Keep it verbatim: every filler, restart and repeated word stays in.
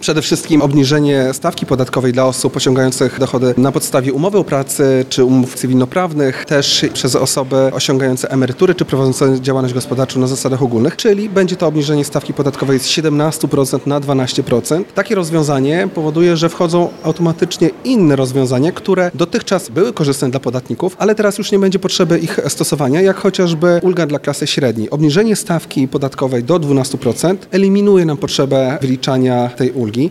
Przede wszystkim obniżenie stawki podatkowej dla osób osiągających dochody na podstawie umowy o pracy czy umów cywilnoprawnych, też przez osoby osiągające emerytury czy prowadzące działalność gospodarczą na zasadach ogólnych, czyli będzie to obniżenie stawki podatkowej z siedemnaście procent na dwanaście procent. Takie rozwiązanie powoduje, że wchodzą automatycznie inne rozwiązania, które dotychczas były korzystne dla podatników, ale teraz już nie będzie potrzeby ich stosowania, jak chociażby ulga dla klasy średniej. Obniżenie stawki podatkowej do dwunastu procent eliminuje nam potrzebę wyliczania tej ulgi.